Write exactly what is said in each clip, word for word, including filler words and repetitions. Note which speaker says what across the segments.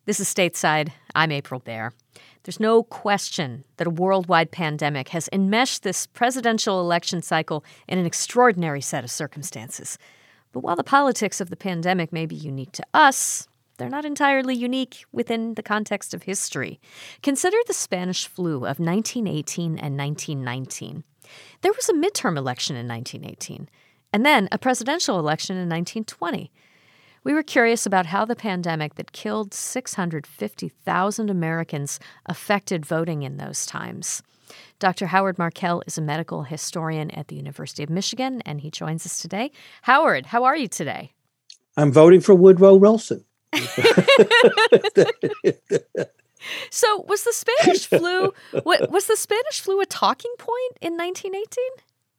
Speaker 1: This is Stateside. I'm April Baer. There's no question that a worldwide pandemic has enmeshed this presidential election cycle in an extraordinary set of circumstances. But while the politics of the pandemic may be unique to us, they're not entirely unique within the context of history. Consider the Spanish flu of nineteen eighteen and nineteen nineteen. There was a midterm election in nineteen eighteen, and then a presidential election in nineteen twenty. We were curious about how the pandemic that killed six hundred fifty thousand Americans affected voting in those times. Doctor Howard Markel is a medical historian at the University of Michigan, and he joins us today. Howard, how are you today?
Speaker 2: I'm voting for Woodrow Wilson.
Speaker 1: So was the Spanish flu, was the Spanish flu a talking point in nineteen eighteen?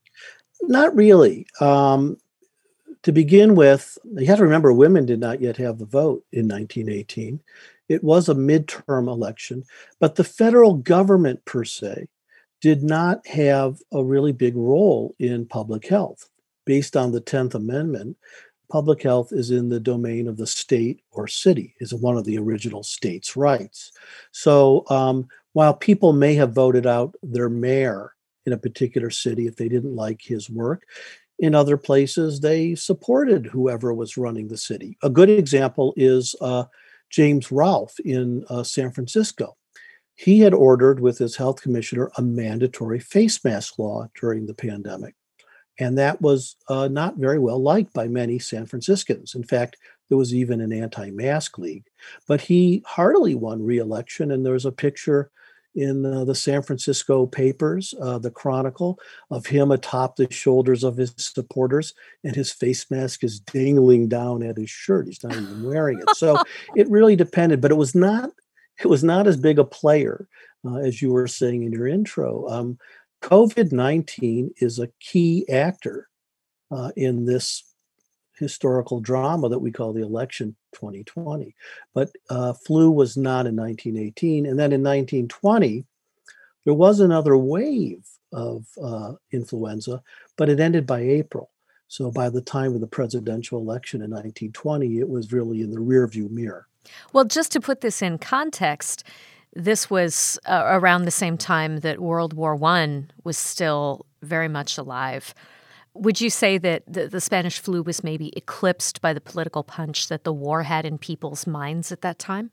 Speaker 2: Not really. Um, To begin with, you have to remember women did not yet have the vote in nineteen eighteen. It was a midterm election, but the federal government per se did not have a really big role in public health. Based on the tenth Amendment, public health is in the domain of the state or city, is one of the original states' rights. So um, while people may have voted out their mayor in a particular city if they didn't like his work, in other places, they supported whoever was running the city. A good example is uh, James Rolfe in uh, San Francisco. He had ordered with his health commissioner a mandatory face mask law during the pandemic. And that was uh, not very well liked by many San Franciscans. In fact, there was even an anti-mask league. But he heartily won re-election, and there's a picture in uh, the San Francisco papers, uh, the Chronicle, of him atop the shoulders of his supporters, and his face mask is dangling down at his shirt. He's not even wearing it. So it really depended, but it was not it was not as big a player uh, as you were saying in your intro. Um, COVID nineteen is a key actor uh, in this historical drama that we call the election twenty twenty. But uh, flu was not in nineteen eighteen. And then in nineteen twenty, there was another wave of uh, influenza, but it ended by April. So by the time of the presidential election in nineteen twenty, it was really in the rearview mirror.
Speaker 1: Well, just to put this in context, this was uh, around the same time that World War One was still very much alive. Would you say that the, the Spanish flu was maybe eclipsed by the political punch that the war had in people's minds at that time?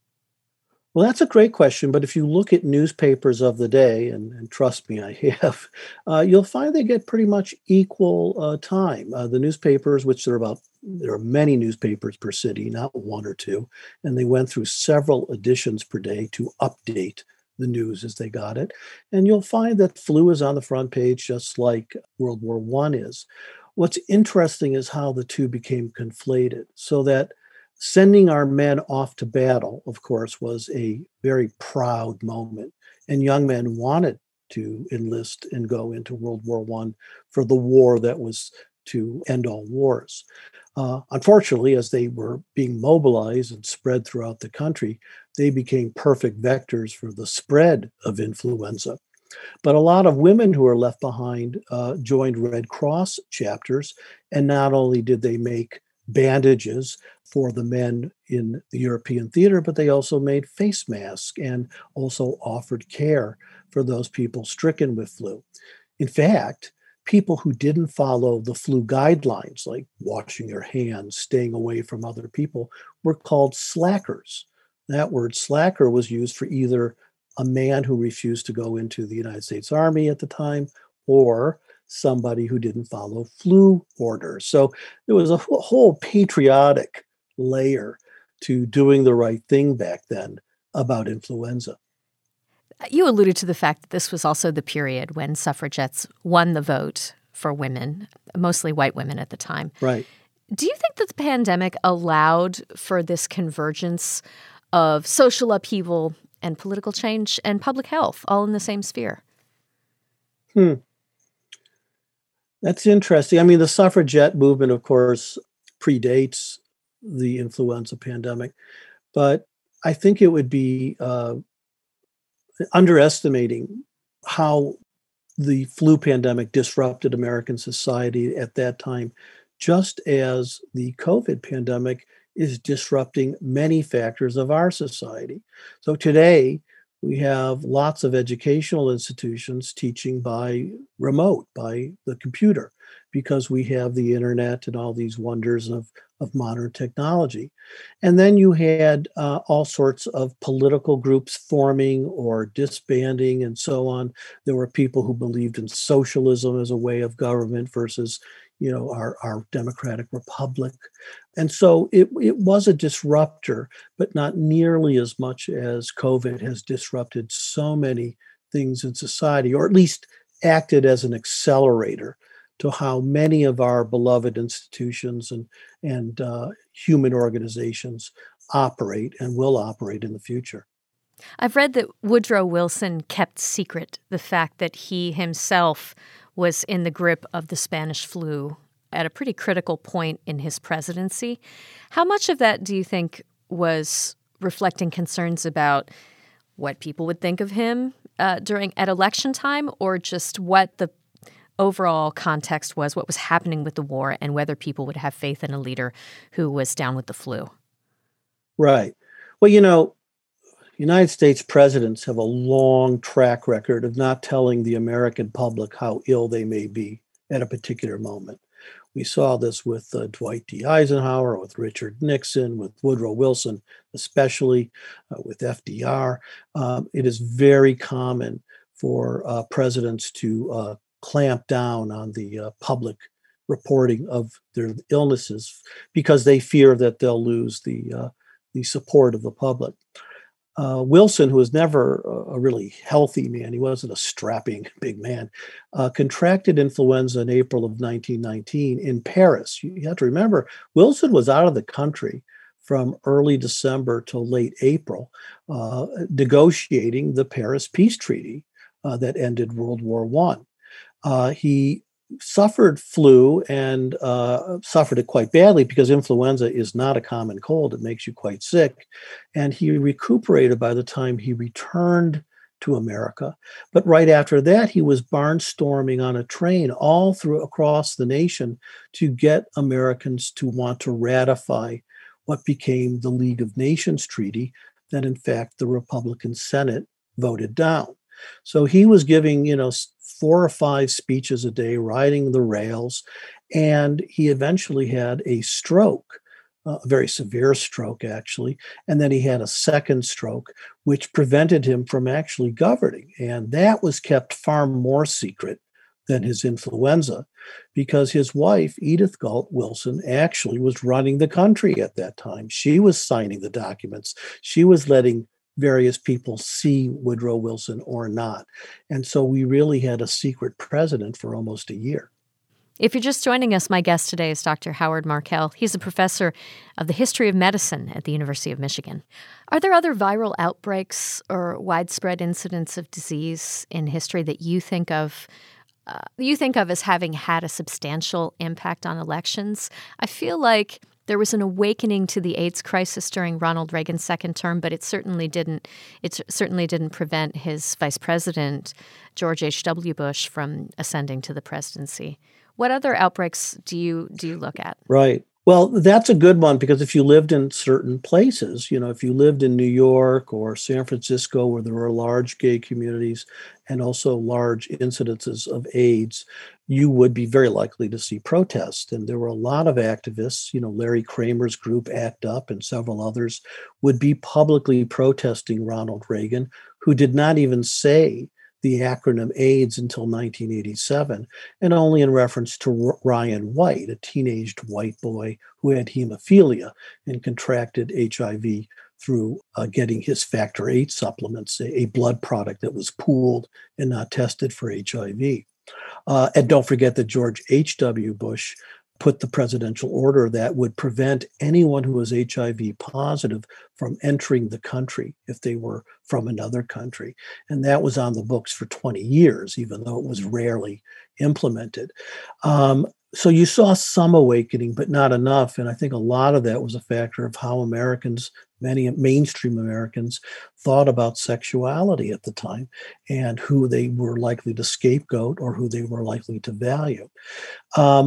Speaker 2: Well, that's a great question. But if you look at newspapers of the day, and, and trust me, I have, uh, you'll find they get pretty much equal uh, time. Uh, the newspapers, which there are about, there are many newspapers per city, not one or two, and they went through several editions per day to update the news as they got it. And you'll find that flu is on the front page just like World War One is. What's interesting is how the two became conflated, so that sending our men off to battle, of course, was a very proud moment. And young men wanted to enlist and go into World War One for the war that was to end all wars. Uh, unfortunately, as they were being mobilized and spread throughout the country, they became perfect vectors for the spread of influenza. But a lot of women who were left behind uh, joined Red Cross chapters, and not only did they make bandages for the men in the European theater, but they also made face masks and also offered care for those people stricken with flu. In fact, people who didn't follow the flu guidelines, like washing your hands, staying away from other people, were called slackers. That word slacker was used for either a man who refused to go into the United States Army at the time, or somebody who didn't follow flu orders. So there was a whole patriotic layer to doing the right thing back then about influenza.
Speaker 1: You alluded to the fact that this was also the period when suffragettes won the vote for women, mostly white women at the time.
Speaker 2: Right.
Speaker 1: Do you think that the pandemic allowed for this convergence of social upheaval and political change and public health all in the same sphere?
Speaker 2: Hmm. That's interesting. I mean, the suffragette movement, of course, predates the influenza pandemic, but I think it would be uh, underestimating how the flu pandemic disrupted American society at that time, just as the COVID pandemic is disrupting many factors of our society. So today, we have lots of educational institutions teaching by remote, by the computer, because we have the internet and all these wonders of, of modern technology. And then you had uh, all sorts of political groups forming or disbanding and so on. There were people who believed in socialism as a way of government versus, you know, our, our democratic republic. And so it, it was a disruptor, but not nearly as much as COVID has disrupted so many things in society, or at least acted as an accelerator to how many of our beloved institutions and, and uh, human organizations operate and will operate in the future.
Speaker 1: I've read that Woodrow Wilson kept secret the fact that he himself was in the grip of the Spanish flu at a pretty critical point in his presidency. How much of that do you think was reflecting concerns about what people would think of him uh, during at election time, or just what the overall context was, what was happening with the war, and whether people would have faith in a leader who was down with the flu?
Speaker 2: Right. Well, you know, United States presidents have a long track record of not telling the American public how ill they may be at a particular moment. We saw this with uh, Dwight D. Eisenhower, with Richard Nixon, with Woodrow Wilson, especially uh, with F D R. Um, it is very common for uh, presidents to uh, clamp down on the uh, public reporting of their illnesses because they fear that they'll lose the uh, the support of the public. Uh, Wilson, who was never a, a really healthy man, he wasn't a strapping big man, uh, contracted influenza in April of nineteen nineteen in Paris. You, you have to remember, Wilson was out of the country from early December till late April, uh, negotiating the Paris Peace Treaty uh, that ended World War One. Uh, he suffered flu and uh, suffered it quite badly because influenza is not a common cold. It makes you quite sick. And he recuperated by the time he returned to America. But right after that, he was barnstorming on a train all through across the nation to get Americans to want to ratify what became the League of Nations Treaty that, in fact, the Republican Senate voted down. So he was giving, you know, four or five speeches a day, riding the rails, and he eventually had a stroke, a very severe stroke, actually, and then he had a second stroke, which prevented him from actually governing, and that was kept far more secret than his influenza, because his wife, Edith Galt Wilson, actually was running the country at that time. She was signing the documents. She was letting various people see Woodrow Wilson or not. And so we really had a secret president for almost a year.
Speaker 1: If you're just joining us, my guest today is Doctor Howard Markel. He's a professor of the history of medicine at the University of Michigan. Are there other viral outbreaks or widespread incidents of disease in history that you think of uh, you think of as having had a substantial impact on elections? I feel like there was an awakening to the AIDS crisis during Ronald Reagan's second term, but it certainly didn't. It certainly didn't prevent his vice president, George H W. Bush, from ascending to the presidency. What other outbreaks do you do you look at?
Speaker 2: Right. Well, that's a good one, because if you lived in certain places, you know, if you lived in New York or San Francisco, where there were large gay communities and also large incidences of AIDS, you would be very likely to see protests. And there were a lot of activists, you know, Larry Kramer's group ACT UP and several others would be publicly protesting Ronald Reagan, who did not even say the acronym AIDS until nineteen eighty-seven, and only in reference to R- Ryan White, a teenaged white boy who had hemophilia and contracted H I V through uh, getting his factor eight supplements, a, a blood product that was pooled and not tested for H I V. Uh, and don't forget that George H W. Bush put the presidential order that would prevent anyone who was H I V positive from entering the country if they were from another country. And that was on the books for twenty years, even though it was rarely implemented. Um, so you saw some awakening, but not enough. And I think a lot of that was a factor of how Americans, many mainstream Americans, thought about sexuality at the time and who they were likely to scapegoat or who they were likely to value. Um,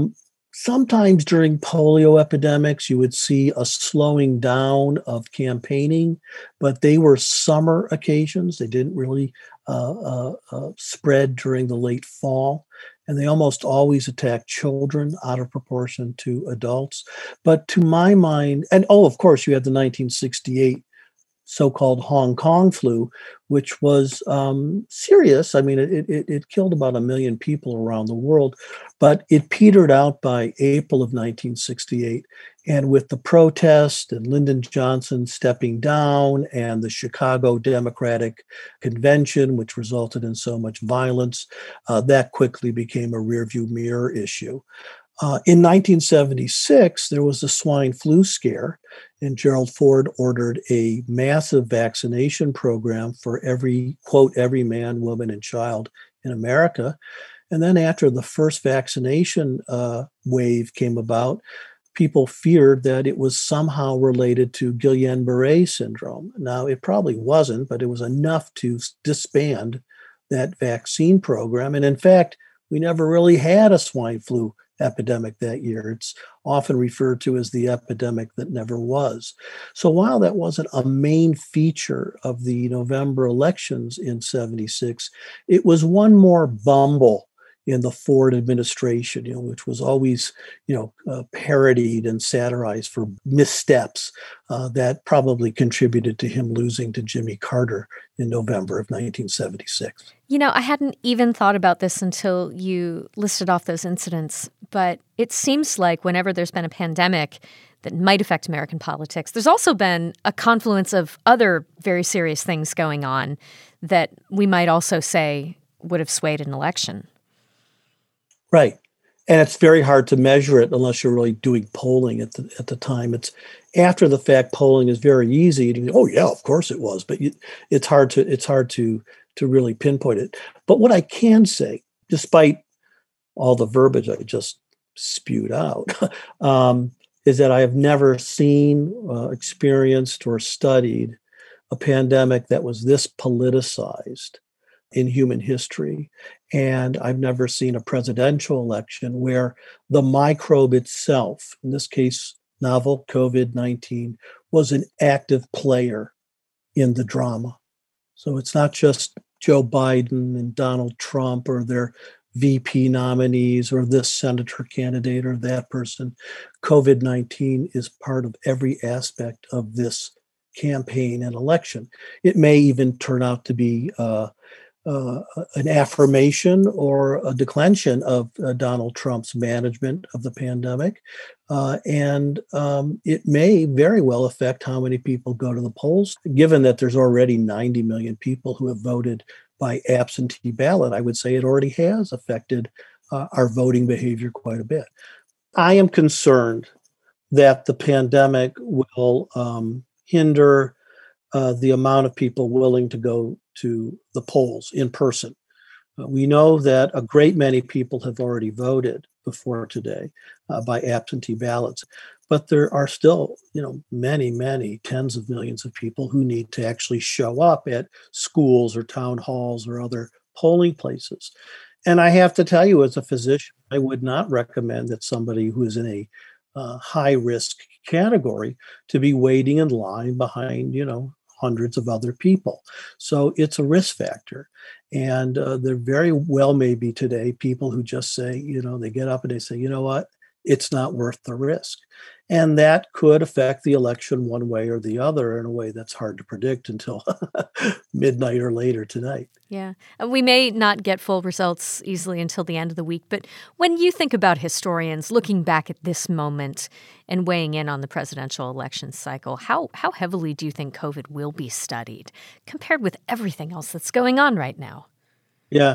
Speaker 2: Sometimes during polio epidemics, you would see a slowing down of campaigning, but they were summer occasions. They didn't really uh, uh, uh, spread during the late fall. And they almost always attacked children out of proportion to adults. But to my mind, and oh, of course, you had the nineteen sixty-eight so-called Hong Kong flu, which was um, serious. I mean, it, it, it killed about a million people around the world, but it petered out by April of nineteen sixty-eight. And with the protest and Lyndon Johnson stepping down and the Chicago Democratic Convention, which resulted in so much violence, uh, that quickly became a rearview mirror issue. Uh, in nineteen seventy-six, there was the swine flu scare, and Gerald Ford ordered a massive vaccination program for every, quote, every man, woman, and child in America. And then after the first vaccination uh, wave came about, people feared that it was somehow related to Guillain-Barré syndrome. Now, it probably wasn't, but it was enough to disband that vaccine program. And in fact, we never really had a swine flu epidemic that year. It's often referred to as the epidemic that never was. So while that wasn't a main feature of the November elections in seventy-six, it was one more bumble in the Ford administration, you know, which was always, you know, uh, parodied and satirized for missteps uh, that probably contributed to him losing to Jimmy Carter in November of nineteen seventy-six.
Speaker 1: You know, I hadn't even thought about this until you listed off those incidents, but it seems like whenever there's been a pandemic that might affect American politics, there's also been a confluence of other very serious things going on that we might also say would have swayed an election.
Speaker 2: Right. And it's very hard to measure it unless you're really doing polling at the at the time. It's after the fact polling is very easy. To, oh yeah, of course it was, but you, it's hard to it's hard to to really pinpoint it. But what I can say, despite all the verbiage I just spewed out, um, is that I have never seen, uh, experienced, or studied a pandemic that was this politicized in human history. And I've never seen a presidential election where the microbe itself, in this case, novel COVID nineteen, was an active player in the drama. So it's not just Joe Biden and Donald Trump or their V P nominees or this senator candidate or that person. COVID nineteen is part of every aspect of this campaign and election. It may even turn out to be uh, Uh, an affirmation or a declension of uh, Donald Trump's management of the pandemic. Uh, and um, it may very well affect how many people go to the polls, given that there's already ninety million people who have voted by absentee ballot. I would say it already has affected uh, our voting behavior quite a bit. I am concerned that the pandemic will um, hinder uh, the amount of people willing to go to the polls in person. Uh, we know that a great many people have already voted before today uh, by absentee ballots, but there are still, you know, many, many tens of millions of people who need to actually show up at schools or town halls or other polling places. And I have to tell you, as a physician, I would not recommend that somebody who is in a uh, high risk category to be waiting in line behind, you know, hundreds of other people. So it's a risk factor. And uh, there very well may be today people who just say, you know, they get up and they say, you know what, it's not worth the risk. And that could affect the election one way or the other in a way that's hard to predict until midnight or later tonight.
Speaker 1: Yeah. And we may not get full results easily until the end of the week. But when you think about historians looking back at this moment and weighing in on the presidential election cycle, how, how heavily do you think COVID will be studied compared with everything else that's going on right now?
Speaker 2: Yeah.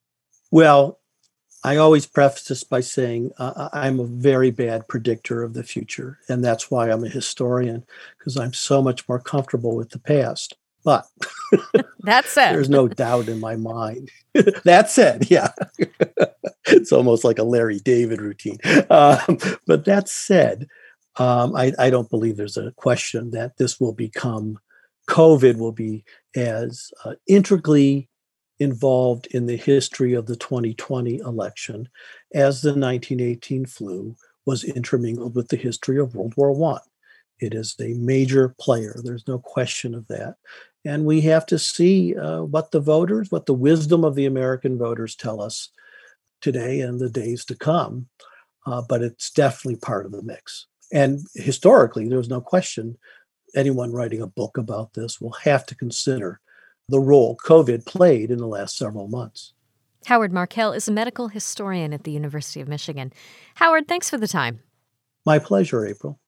Speaker 2: Well, I always preface this by saying uh, I'm a very bad predictor of the future, and that's why I'm a historian, because I'm so much more comfortable with the past. But
Speaker 1: that said,
Speaker 2: there's no doubt in my mind. That said, yeah, it's almost like a Larry David routine. Um, but that said, um, I, I don't believe there's a question that this will become, COVID will be as uh, integrally involved in the history of the twenty twenty election as the nineteen eighteen flu was intermingled with the history of World War One. It is a major player. There's no question of that. And we have to see uh, what the voters, what the wisdom of the American voters tell us today and the days to come. Uh, but it's definitely part of the mix. And historically, there's no question anyone writing a book about this will have to consider the role COVID played in the last several months.
Speaker 1: Howard Markel is a medical historian at the University of Michigan. Howard, thanks for the time.
Speaker 2: My pleasure, April.